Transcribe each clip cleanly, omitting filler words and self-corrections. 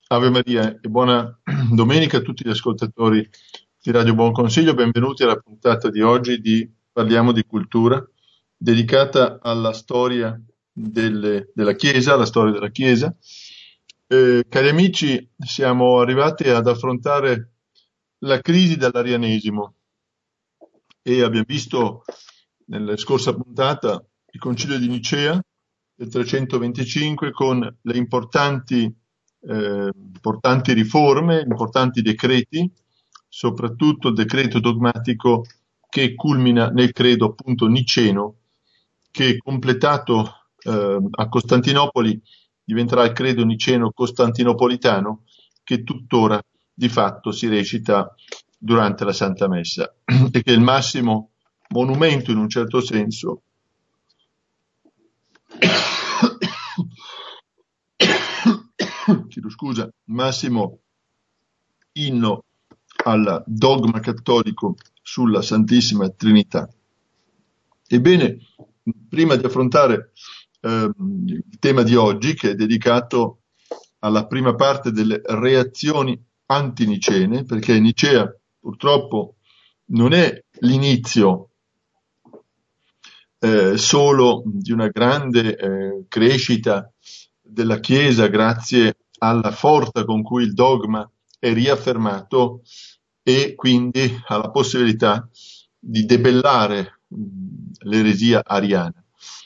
Ave Maria e buona domenica a tutti gli ascoltatori di Radio Buon Consiglio. Benvenuti alla puntata di oggi di Parliamo di Cultura, dedicata alla storia della Chiesa, alla storia della Chiesa. Cari amici, siamo arrivati ad affrontare la crisi dell'arianesimo e abbiamo visto nella scorsa puntata il Concilio di Nicea del 325 con le importanti riforme, importanti decreti, soprattutto il decreto dogmatico che culmina nel credo appunto niceno, che completato a Costantinopoli diventerà il credo niceno costantinopolitano, che tuttora di fatto si recita durante la Santa Messa e che è il massimo monumento in un certo senso chiedo scusa, massimo inno al dogma cattolico sulla Santissima Trinità. Ebbene, prima di affrontare il tema di oggi, che è dedicato alla prima parte delle reazioni antinicene, perché Nicea purtroppo non è l'inizio solo di una grande crescita della Chiesa grazie alla forza con cui il dogma è riaffermato e quindi alla possibilità di debellare l'eresia ariana.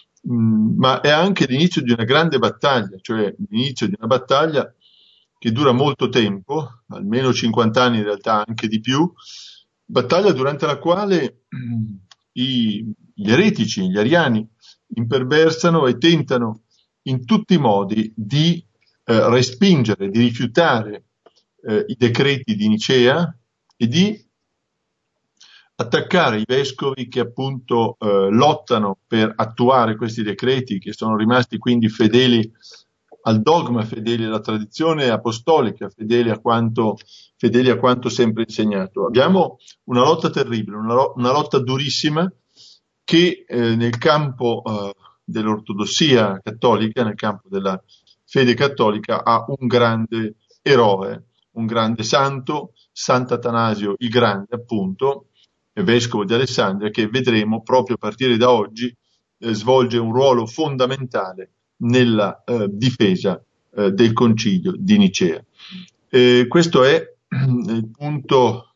Ma è anche l'inizio di una grande battaglia, cioè l'inizio di una battaglia che dura molto tempo, almeno 50 anni in realtà, anche di più, battaglia durante la quale gli eretici, gli ariani, imperversano e tentano in tutti i modi di respingere, di rifiutare i decreti di Nicea e di attaccare i vescovi che appunto lottano per attuare questi decreti, che sono rimasti quindi fedeli al dogma, fedeli alla tradizione apostolica, fedeli a quanto sempre insegnato. Abbiamo una lotta terribile, una lotta durissima che nel campo dell'ortodossia cattolica, nel campo della fede cattolica, ha un grande eroe, un grande santo, Sant'Atanasio il Grande, appunto, vescovo di Alessandria, che vedremo proprio a partire da oggi svolge un ruolo fondamentale nella difesa del concilio di Nicea. Questo è il punto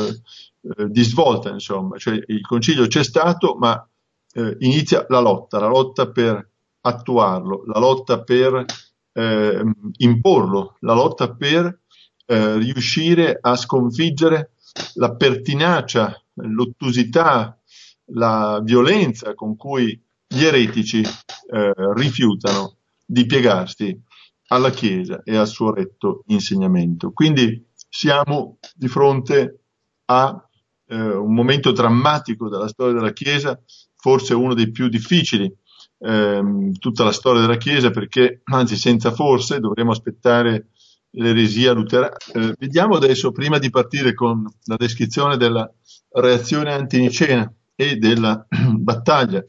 di svolta, insomma, cioè il concilio c'è stato, ma inizia la lotta per attuarlo, la lotta per imporlo, la lotta per riuscire a sconfiggere la pertinacia, l'ottusità, la violenza con cui gli eretici rifiutano di piegarsi alla Chiesa e al suo retto insegnamento. Quindi siamo di fronte a un momento drammatico della storia della Chiesa, forse uno dei più difficili tutta la storia della Chiesa, perché, anzi senza forse, dovremo aspettare l'eresia luterana. Vediamo adesso, prima di partire con la descrizione della reazione antinicena e della battaglia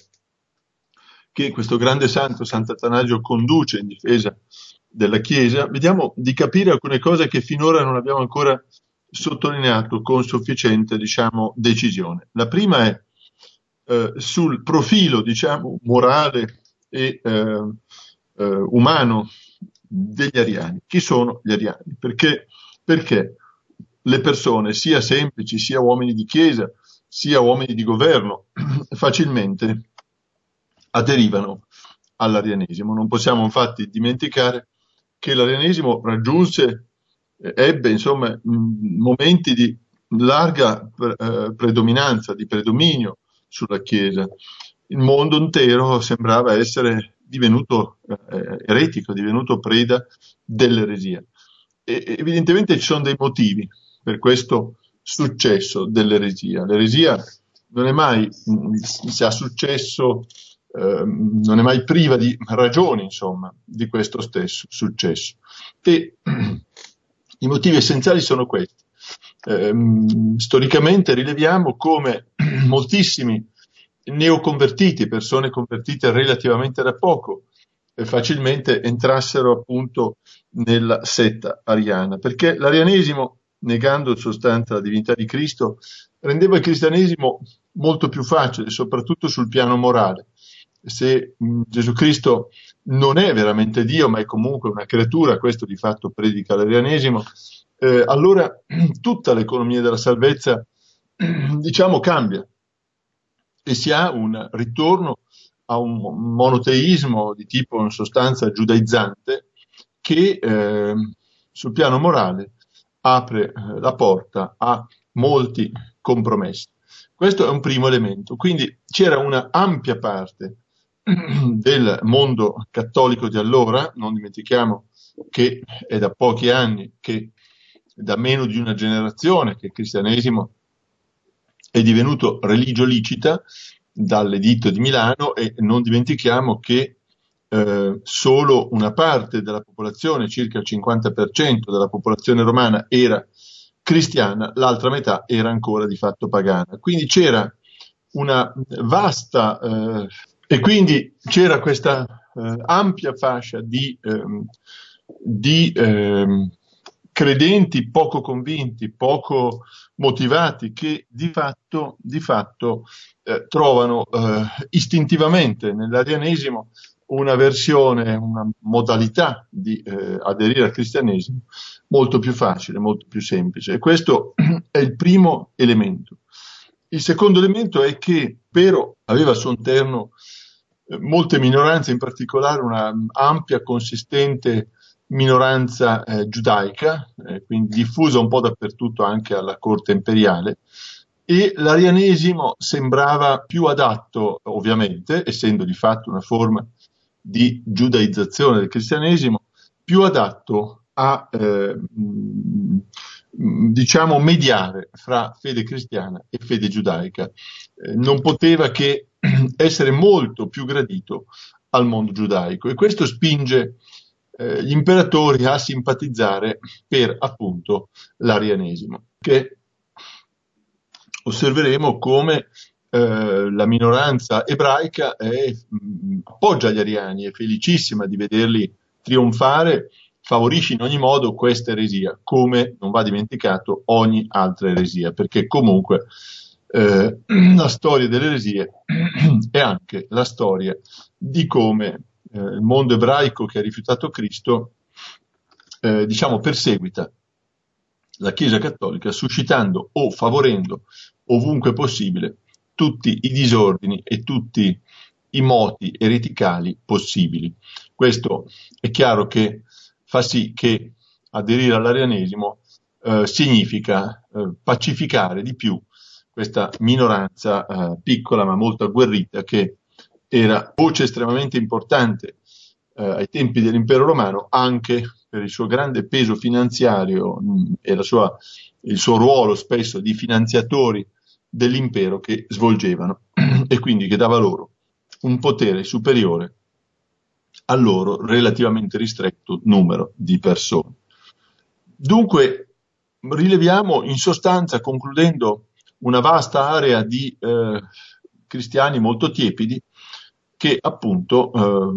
che questo grande santo, Sant'Atanasio, conduce in difesa della Chiesa, vediamo di capire alcune cose che finora non abbiamo ancora sottolineato con sufficiente, decisione. La prima è sul profilo, morale e umano degli ariani. Chi sono gli ariani? Perché le persone, sia semplici, sia uomini di chiesa, sia uomini di governo, facilmente aderivano all'arianesimo. Non possiamo infatti dimenticare che l'arianesimo ebbe momenti di larga predominanza, di predominio sulla Chiesa. Il mondo intero sembrava essere divenuto eretico, divenuto preda dell'eresia. E evidentemente ci sono dei motivi per questo successo dell'eresia. L'eresia non è mai, se ha successo, non è mai priva di ragioni, di questo stesso successo. E i motivi essenziali sono questi. Storicamente rileviamo come moltissimi neoconvertiti, persone convertite relativamente da poco, facilmente entrassero appunto nella setta ariana, perché l'arianesimo, negando in sostanza la divinità di Cristo, rendeva il cristianesimo molto più facile, soprattutto sul piano morale. Se Gesù Cristo non è veramente Dio, ma è comunque una creatura, questo di fatto predica l'arianesimo, allora tutta l'economia della salvezza, diciamo, cambia e si ha un ritorno a un monoteismo di tipo in sostanza giudaizzante che sul piano morale apre la porta a molti compromessi. Questo è un primo elemento. Quindi c'era una ampia parte del mondo cattolico di allora, non dimentichiamo che è da pochi anni, che da meno di una generazione, che il cristianesimo è divenuto religio licita dall'editto di Milano, e non dimentichiamo che solo una parte della popolazione, circa il 50% della popolazione romana, era cristiana, l'altra metà era ancora di fatto pagana. Quindi c'era una vasta e quindi c'era questa ampia fascia di credenti poco convinti, poco motivati, che di fatto trovano istintivamente nell'arianesimo una versione, una modalità di aderire al cristianesimo molto più facile, molto più semplice. E questo è il primo elemento. Il secondo elemento è che l'impero aveva al suo interno molte minoranze, in particolare una ampia, consistente minoranza giudaica, quindi diffusa un po' dappertutto anche alla corte imperiale, e l'arianesimo sembrava più adatto, ovviamente, essendo di fatto una forma di giudaizzazione del cristianesimo, più adatto a diciamo mediare fra fede cristiana e fede giudaica. Non poteva che essere molto più gradito al mondo giudaico, e questo spinge gli imperatori a simpatizzare per appunto l'arianesimo, che osserveremo come la minoranza ebraica appoggia gli ariani, è felicissima di vederli trionfare, favorisce in ogni modo questa eresia, come non va dimenticato ogni altra eresia, perché comunque la storia delle eresie è anche la storia di come il mondo ebraico che ha rifiutato Cristo, diciamo, perseguita la Chiesa Cattolica, suscitando o favorendo ovunque possibile tutti i disordini e tutti i moti ereticali possibili. Questo è chiaro che fa sì che aderire all'arianesimo significa pacificare di più questa minoranza piccola ma molto agguerrita, che era voce estremamente importante ai tempi dell'impero romano, anche per il suo grande peso finanziario e il suo ruolo spesso di finanziatori dell'impero che svolgevano, e quindi che dava loro un potere superiore al loro relativamente ristretto numero di persone. Dunque rileviamo in sostanza, concludendo, una vasta area di cristiani molto tiepidi che appunto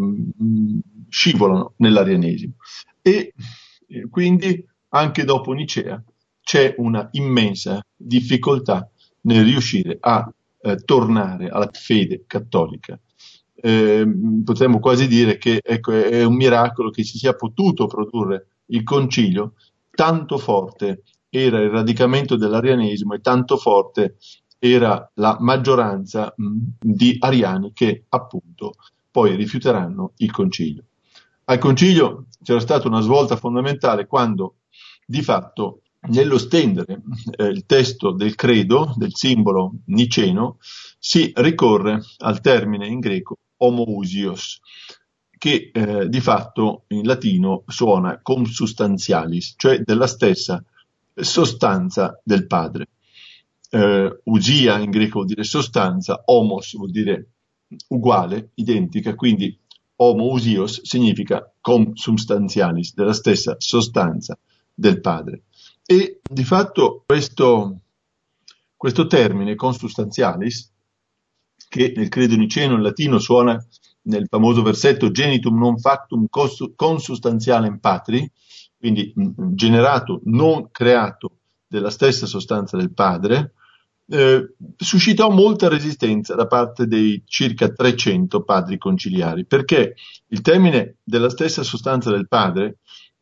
scivolano nell'arianesimo, e quindi anche dopo Nicea c'è una immensa difficoltà nel riuscire a tornare alla fede cattolica. Potremmo quasi dire che ecco, è un miracolo che si sia potuto produrre il concilio, tanto forte era il radicamento dell'arianesimo e tanto forte era la maggioranza di ariani che appunto poi rifiuteranno il concilio. Al concilio c'era stata una svolta fondamentale quando di fatto nello stendere il testo del credo, del simbolo niceno, si ricorre al termine in greco homoousios, che di fatto in latino suona consubstantialis, cioè della stessa sostanza del padre. Usia in greco vuol dire sostanza, homos vuol dire uguale, identica, quindi homoousios significa consubstantialis, della stessa sostanza del padre. E di fatto questo termine consubstantialis, che nel credo niceno in latino suona nel famoso versetto genitum non factum consustantialem patri, quindi generato, non creato della stessa sostanza del padre, suscitò molta resistenza da parte dei circa 300 padri conciliari, perché il termine della stessa sostanza del padre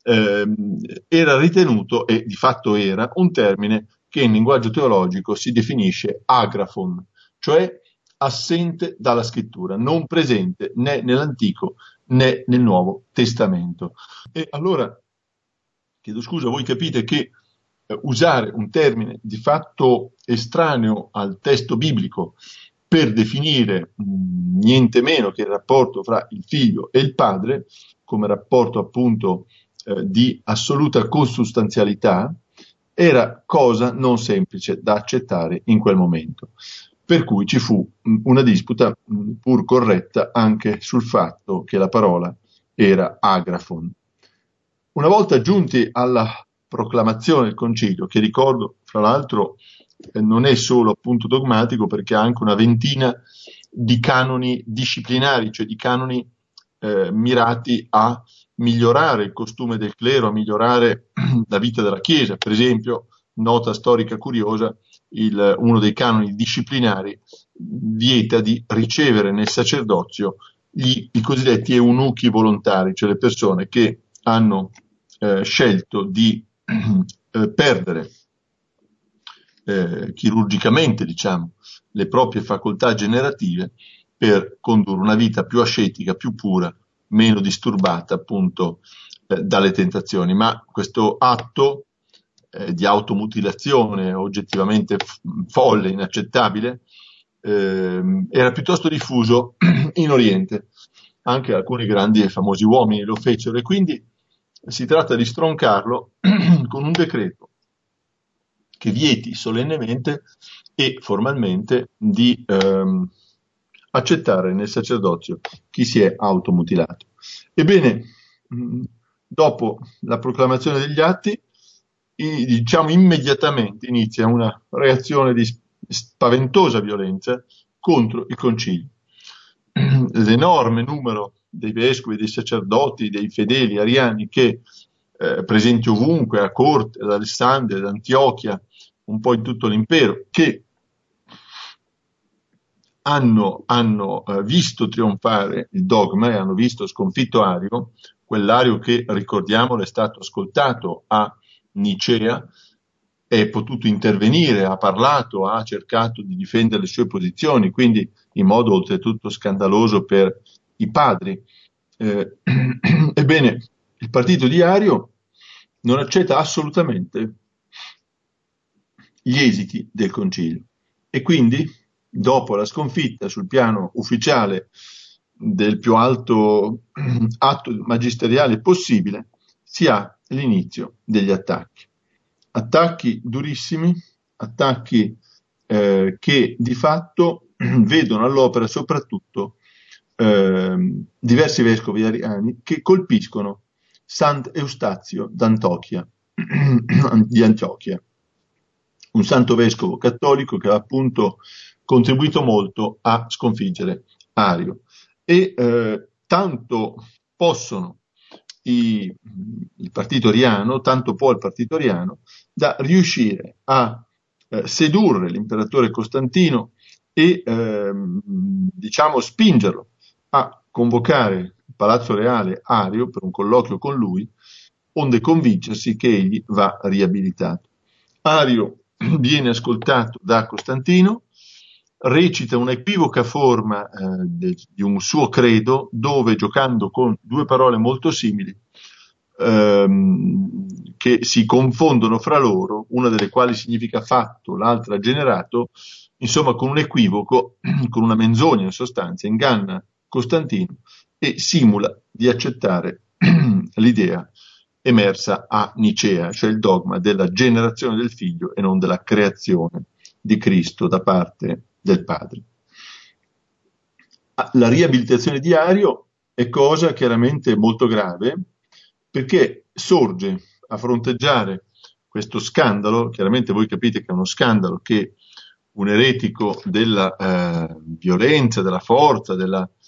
era ritenuto, e di fatto era, un termine che in linguaggio teologico si definisce agrafon, cioè assente dalla scrittura, non presente né nell'Antico né nel Nuovo Testamento. E allora, chiedo scusa, voi capite che usare un termine di fatto estraneo al testo biblico per definire niente meno che il rapporto fra il figlio e il padre, come rapporto appunto di assoluta consustanzialità, era cosa non semplice da accettare in quel momento. Per cui ci fu una disputa pur corretta anche sul fatto che la parola era agrafon. Una volta giunti alla proclamazione del concilio, che ricordo fra l'altro non è solo appunto dogmatico, perché ha anche una ventina di canoni disciplinari, cioè di canoni mirati a migliorare il costume del clero, a migliorare la vita della Chiesa. Per esempio, nota storica curiosa, uno dei canoni disciplinari vieta di ricevere nel sacerdozio i cosiddetti eunuchi volontari, cioè le persone che hanno scelto di perdere chirurgicamente, diciamo, le proprie facoltà generative per condurre una vita più ascetica, più pura, meno disturbata appunto dalle tentazioni. Ma questo atto di automutilazione oggettivamente folle, inaccettabile, era piuttosto diffuso in Oriente. Anche alcuni grandi e famosi uomini lo fecero, e quindi si tratta di stroncarlo con un decreto che vieti solennemente e formalmente di accettare nel sacerdozio chi si è automutilato. Ebbene, dopo la proclamazione degli atti, diciamo immediatamente inizia una reazione di spaventosa violenza contro il concilio. L'enorme numero dei vescovi, dei sacerdoti, dei fedeli ariani che presenti ovunque, a corte, ad Alessandria, ad Antiochia, un po' in tutto l'impero, che hanno visto trionfare il dogma e hanno visto sconfitto Ario, quell'Ario che, ricordiamolo, è stato ascoltato a Nicea, è potuto intervenire, ha parlato, ha cercato di difendere le sue posizioni, quindi in modo oltretutto scandaloso per i padri. Ebbene, il partito di Ario non accetta assolutamente gli esiti del concilio, e quindi, dopo la sconfitta sul piano ufficiale del più alto atto magisteriale possibile, si ha l'inizio degli attacchi. Attacchi durissimi, attacchi che di fatto vedono all'opera soprattutto diversi vescovi ariani che colpiscono Sant'Eustazio d'Antiochia, di Antiochia, un santo vescovo cattolico che ha appunto contribuito molto a sconfiggere Ario. E tanto possono il partito ariano, tanto può il partito ariano, da riuscire a sedurre l'imperatore Costantino e diciamo spingerlo a convocare il Palazzo Reale Ario per un colloquio con lui, onde convincersi che egli va riabilitato. Ario viene ascoltato da Costantino, recita un'equivoca forma di un suo credo, dove, giocando con due parole molto simili che si confondono fra loro, una delle quali significa fatto, l'altra generato, insomma con un equivoco, con una menzogna in sostanza, inganna Costantino e simula di accettare l'idea emersa a Nicea, cioè il dogma della generazione del figlio e non della creazione di Cristo da parte del Padre. La riabilitazione di Ario è cosa chiaramente molto grave, perché sorge a fronteggiare questo scandalo. Chiaramente voi capite che è uno scandalo che un eretico della violenza, della forza,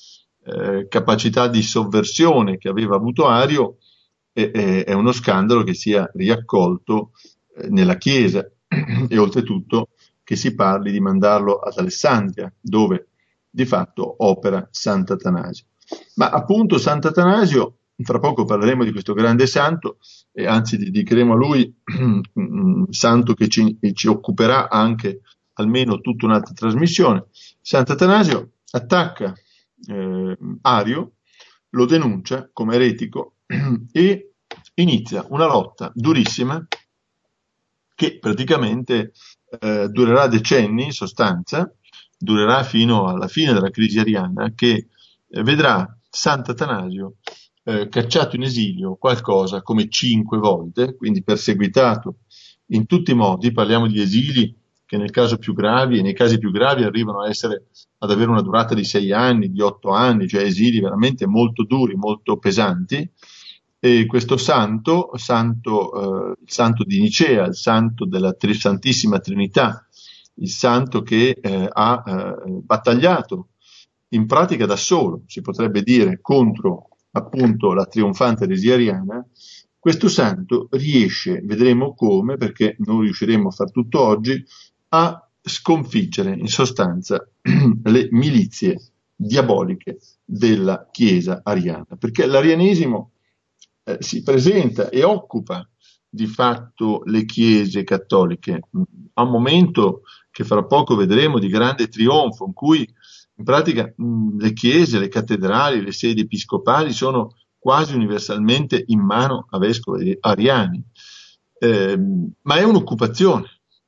capacità di sovversione che aveva avuto Ario, è uno scandalo che sia riaccolto nella Chiesa e oltretutto che si parli di mandarlo ad Alessandria, dove di fatto opera Sant'Atanasio. Ma appunto Sant'Atanasio, fra poco parleremo di questo grande santo, e anzi dedicheremo a lui un santo che ci occuperà anche almeno tutta un'altra trasmissione. Sant'Atanasio attacca Ario, lo denuncia come eretico e inizia una lotta durissima che praticamente durerà decenni in sostanza, durerà fino alla fine della crisi ariana, che vedrà Sant'Atanasio cacciato in esilio qualcosa come 5 volte, quindi perseguitato in tutti i modi. Parliamo di esili che nel caso più gravi, e nei casi più gravi arrivano ad avere una durata di 6 anni, di 8 anni, cioè esili veramente molto duri, molto pesanti. E questo santo, il santo di Nicea, il santo della Santissima Trinità, il santo che ha battagliato in pratica da solo, si potrebbe dire, contro appunto la trionfante eresia ariana, questo santo riesce, vedremo come, perché non riusciremo a far tutto oggi, a sconfiggere in sostanza le milizie diaboliche della Chiesa ariana, perché l'arianesimo si presenta e occupa di fatto le chiese cattoliche a un momento che fra poco vedremo di grande trionfo, in cui in pratica le chiese, le cattedrali, le sedi episcopali sono quasi universalmente in mano a vescovi ariani, ma è un'occupazione,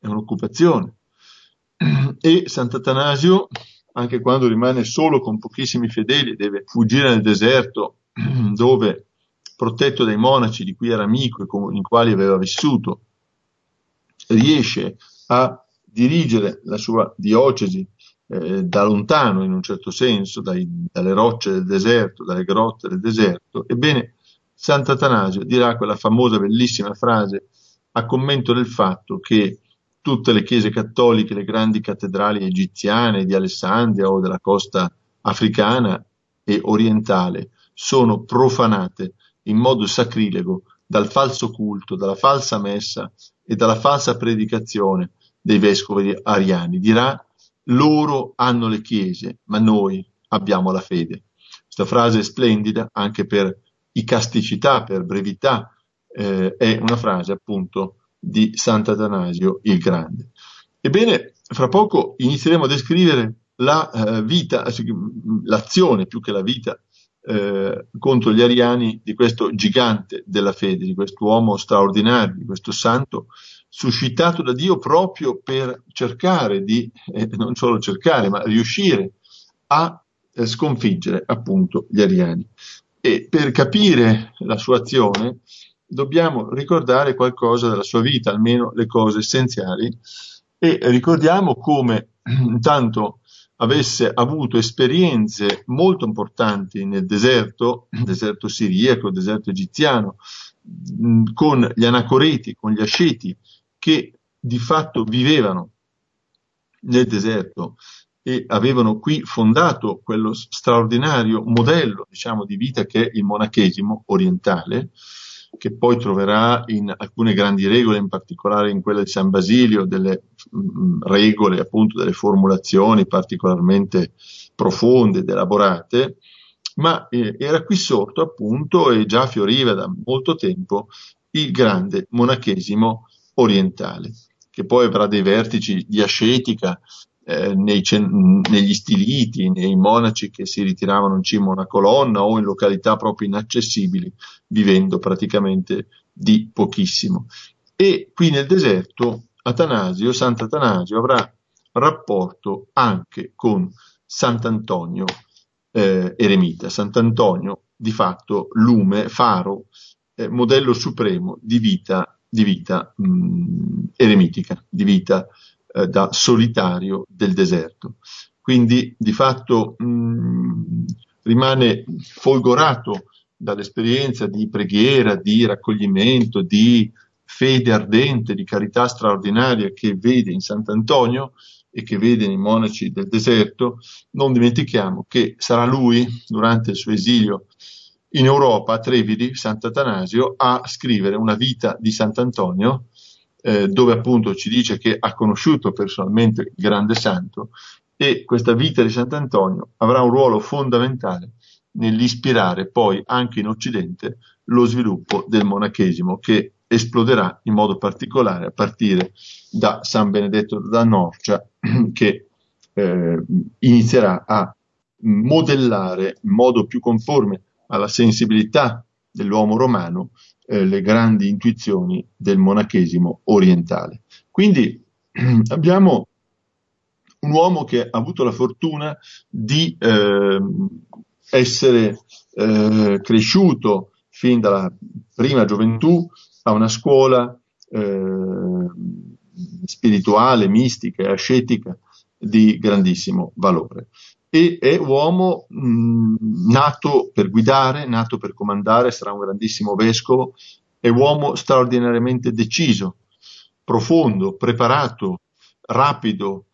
e Sant'Atanasio, anche quando rimane solo con pochissimi fedeli, deve fuggire nel deserto dove, protetto dai monaci di cui era amico e con i quali aveva vissuto, riesce a dirigere la sua diocesi da lontano, in un certo senso, dalle rocce del deserto, dalle grotte del deserto. Ebbene, Sant'Atanasio dirà quella famosa, bellissima frase a commento del fatto che tutte le chiese cattoliche, le grandi cattedrali egiziane di Alessandria o della costa africana e orientale sono profanate in modo sacrilego dal falso culto, dalla falsa messa e dalla falsa predicazione dei vescovi ariani. Dirà: loro hanno le chiese, ma noi abbiamo la fede. Questa frase è splendida anche per icasticità, per brevità, è una frase appunto di Sant'Atanasio il Grande. Ebbene, fra poco inizieremo a descrivere la vita, l'azione più che la vita, contro gli ariani di questo gigante della fede, di quest'uomo straordinario, di questo santo suscitato da Dio proprio per cercare di, non solo cercare, ma riuscire a sconfiggere appunto gli ariani. E per capire la sua azione dobbiamo ricordare qualcosa della sua vita, almeno le cose essenziali, e ricordiamo come intanto avesse avuto esperienze molto importanti nel deserto siriaco, deserto egiziano, con gli anacoreti, con gli asceti, che di fatto vivevano nel deserto e avevano qui fondato quello straordinario modello, diciamo, di vita che è il monachesimo orientale, che poi troverà in alcune grandi regole, in particolare in quella di San Basilio, delle regole, appunto, delle formulazioni particolarmente profonde ed elaborate, ma era qui sorto appunto e già fioriva da molto tempo il grande monachesimo orientale, che poi avrà dei vertici di ascetica negli stiliti, nei monaci che si ritiravano in cima a una colonna o in località proprio inaccessibili, vivendo praticamente di pochissimo. E qui nel deserto Sant'Atanasio avrà rapporto anche con Sant'Antonio eremita. Sant'Antonio di fatto lume, faro, modello supremo di vita eremitica, di vita da solitario del deserto. Quindi di fatto rimane folgorato dall'esperienza di preghiera, di raccoglimento, di fede ardente, di carità straordinaria che vede in Sant'Antonio, e che vede nei monaci del deserto, non dimentichiamo che sarà lui, durante il suo esilio in Europa, a Treviri, Sant'Atanasio, a scrivere una vita di Sant'Antonio, dove appunto ci dice che ha conosciuto personalmente il grande santo, e questa vita di Sant'Antonio avrà un ruolo fondamentale nell'ispirare poi anche in Occidente lo sviluppo del monachesimo, che esploderà in modo particolare a partire da San Benedetto da Norcia, che inizierà a modellare in modo più conforme alla sensibilità dell'uomo romano le grandi intuizioni del monachesimo orientale. Quindi abbiamo un uomo che ha avuto la fortuna di essere cresciuto fin dalla prima gioventù a una scuola spirituale, mistica e ascetica di grandissimo valore. E è uomo nato per guidare, nato per comandare, sarà un grandissimo vescovo, è uomo straordinariamente deciso, profondo, preparato, rapido,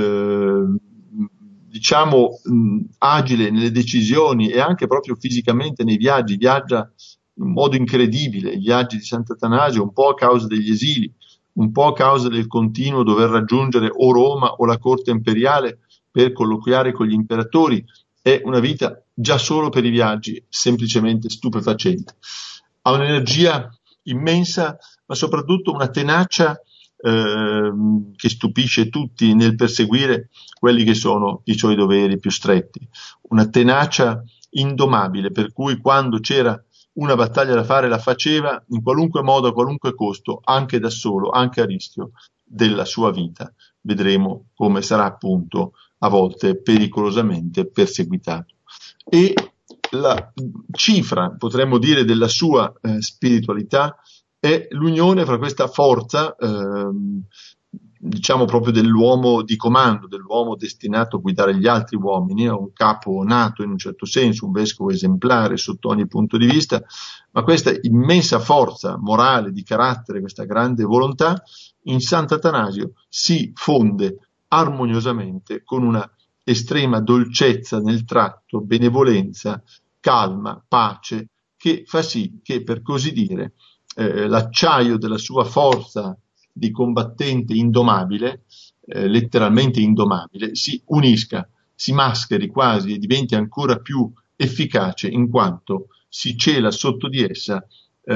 diciamo agile nelle decisioni e anche proprio fisicamente nei viaggi, viaggia in modo incredibile, i viaggi di Sant'Atanasio, un po' a causa degli esili, un po' a causa del continuo dover raggiungere o Roma o la corte imperiale per colloquiare con gli imperatori. È una vita già solo per i viaggi semplicemente stupefacente. Ha un'energia immensa, ma soprattutto una tenacia che stupisce tutti nel perseguire quelli che sono i suoi doveri più stretti. Una tenacia indomabile, per cui quando c'era una battaglia da fare la faceva in qualunque modo, a qualunque costo, anche da solo, anche a rischio della sua vita. Vedremo come sarà appunto a volte pericolosamente perseguitato. E la cifra, potremmo dire, della sua spiritualità è l'unione fra questa forza, diciamo proprio dell'uomo di comando, dell'uomo destinato a guidare gli altri uomini, a un capo nato in un certo senso, un vescovo esemplare sotto ogni punto di vista, ma questa immensa forza morale, di carattere, questa grande volontà, in Sant'Atanasio si fonde armoniosamente con una estrema dolcezza nel tratto, benevolenza, calma, pace, che fa sì che, per così dire, l'acciaio della sua forza di combattente indomabile, letteralmente indomabile, si unisca, si mascheri quasi e diventi ancora più efficace in quanto si cela sotto di essa,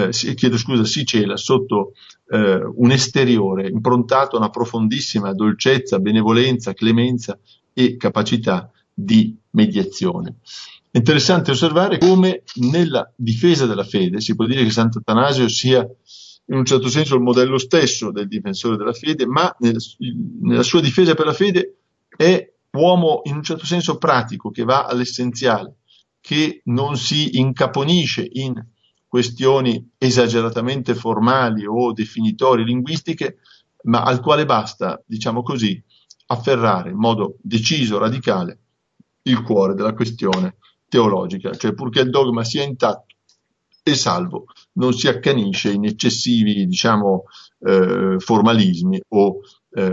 si cela sotto un esteriore improntato a una profondissima dolcezza, benevolenza, clemenza e capacità di mediazione. È interessante osservare come nella difesa della fede, si può dire che Sant'Atanasio sia in un certo senso il modello stesso del difensore della fede, ma nella sua difesa per la fede è uomo in un certo senso pratico, che va all'essenziale, che non si incaponisce in questioni esageratamente formali o definitorie linguistiche, ma al quale basta, diciamo così, afferrare in modo deciso, radicale, il cuore della questione teologica, cioè purché il dogma sia intatto e salvo, non si accanisce in eccessivi, diciamo, formalismi o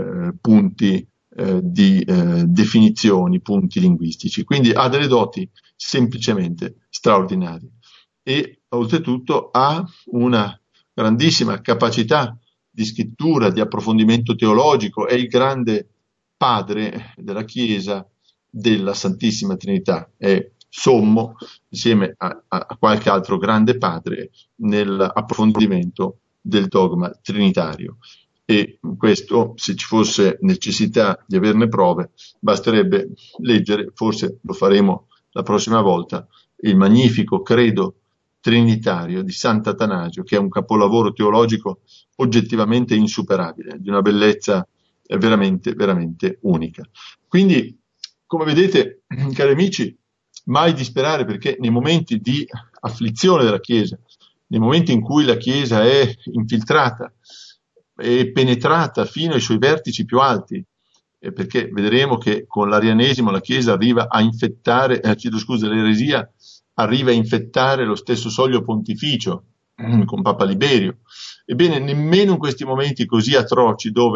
punti di definizioni, punti linguistici. Quindi ha delle doti semplicemente straordinarie e oltretutto ha una grandissima capacità di scrittura, di approfondimento teologico, è il grande padre della Chiesa della Santissima Trinità, è sommo insieme a qualche altro grande padre nell'approfondimento del dogma trinitario. E questo, se ci fosse necessità di averne prove, basterebbe leggere, forse lo faremo la prossima volta, il magnifico credo trinitario di Sant'Atanasio, che è un capolavoro teologico oggettivamente insuperabile, di una bellezza veramente, veramente unica. Quindi, come vedete, cari amici, mai disperare, perché nei momenti di afflizione della Chiesa, nei momenti in cui la Chiesa è infiltrata e penetrata fino ai suoi vertici più alti, perché vedremo che con l'arianesimo la Chiesa arriva a infettare, l'eresia arriva a infettare lo stesso soglio pontificio con Papa Liberio. Ebbene, nemmeno in questi momenti così atroci, dove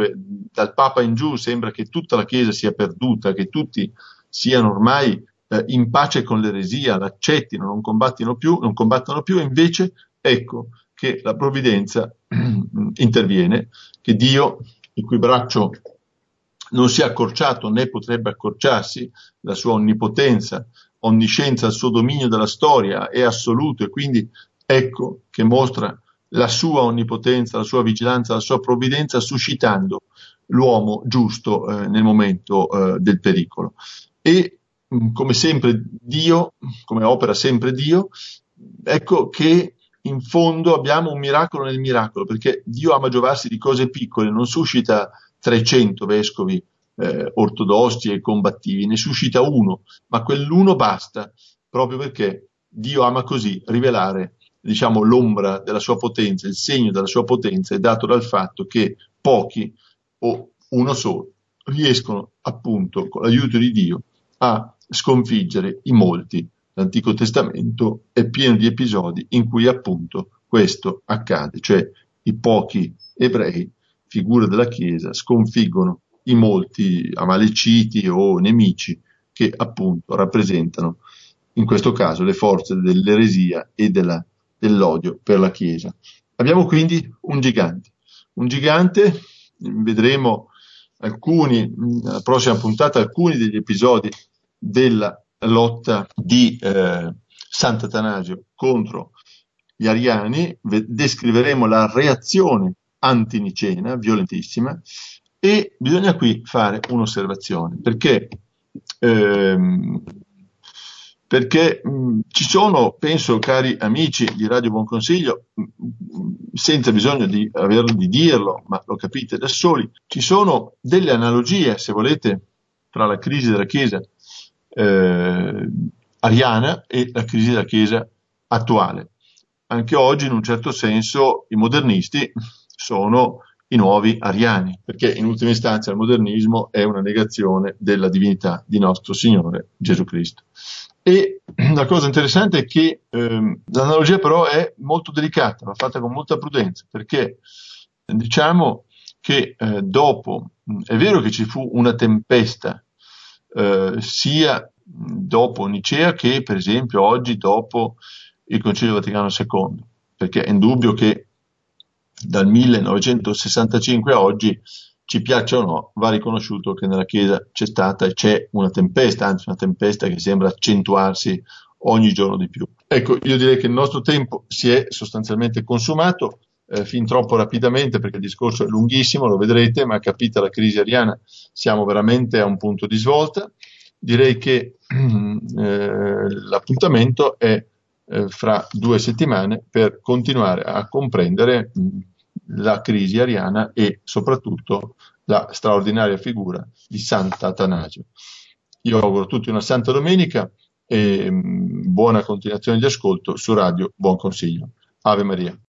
dal Papa in giù sembra che tutta la Chiesa sia perduta, che tutti siano ormai in pace con l'eresia, l'accettino, non combattono più, e invece ecco che la provvidenza interviene, che Dio, il cui braccio non si è accorciato né potrebbe accorciarsi, la sua onnipotenza, onniscienza, il suo dominio della storia è assoluto, e quindi ecco che mostra la sua onnipotenza, la sua vigilanza, la sua provvidenza, suscitando l'uomo giusto nel momento del pericolo. E come sempre Dio, come opera sempre Dio, ecco che in fondo abbiamo un miracolo nel miracolo, perché Dio ama giovarsi di cose piccole, non suscita 300 vescovi ortodossi e combattivi, ne suscita uno, ma quell'uno basta, proprio perché Dio ama così rivelare, diciamo, l'ombra della sua potenza, il segno della sua potenza è dato dal fatto che pochi o uno solo riescono appunto con l'aiuto di Dio a sconfiggere i molti. L'Antico Testamento è pieno di episodi in cui appunto questo accade, cioè i pochi ebrei, figura della Chiesa, sconfiggono i molti amaleciti o nemici che appunto rappresentano in questo caso le forze dell'eresia e dell'odio per la Chiesa. Abbiamo quindi un gigante, vedremo nella prossima puntata alcuni degli episodi della lotta di Sant'Atanasio contro gli ariani, descriveremo la reazione antinicena, violentissima, e bisogna qui fare un'osservazione, perché ci sono, penso, cari amici di Radio Buon Consiglio, senza bisogno di dirlo, ma lo capite da soli, ci sono delle analogie, se volete, tra la crisi della Chiesa ariana e la crisi della Chiesa attuale. Anche oggi, in un certo senso, i modernisti sono i nuovi ariani, perché in ultima istanza il modernismo è una negazione della divinità di nostro Signore Gesù Cristo. E la cosa interessante è che l'analogia però è molto delicata, va fatta con molta prudenza, perché diciamo che dopo, è vero che ci fu una tempesta sia dopo Nicea che per esempio oggi dopo il Concilio Vaticano II, perché è indubbio che dal 1965 a oggi, ci piaccia o no, va riconosciuto che nella Chiesa c'è stata e c'è una tempesta, anzi una tempesta che sembra accentuarsi ogni giorno di più. Ecco, io direi che il nostro tempo si è sostanzialmente consumato, fin troppo rapidamente, perché il discorso è lunghissimo, lo vedrete, ma capita la crisi ariana, siamo veramente a un punto di svolta. Direi che l'appuntamento è fra 2 settimane per continuare a comprendere la crisi ariana e soprattutto la straordinaria figura di Sant'Atanasio. Io auguro a tutti una santa domenica e buona continuazione di ascolto su Radio Buon Consiglio. Ave Maria.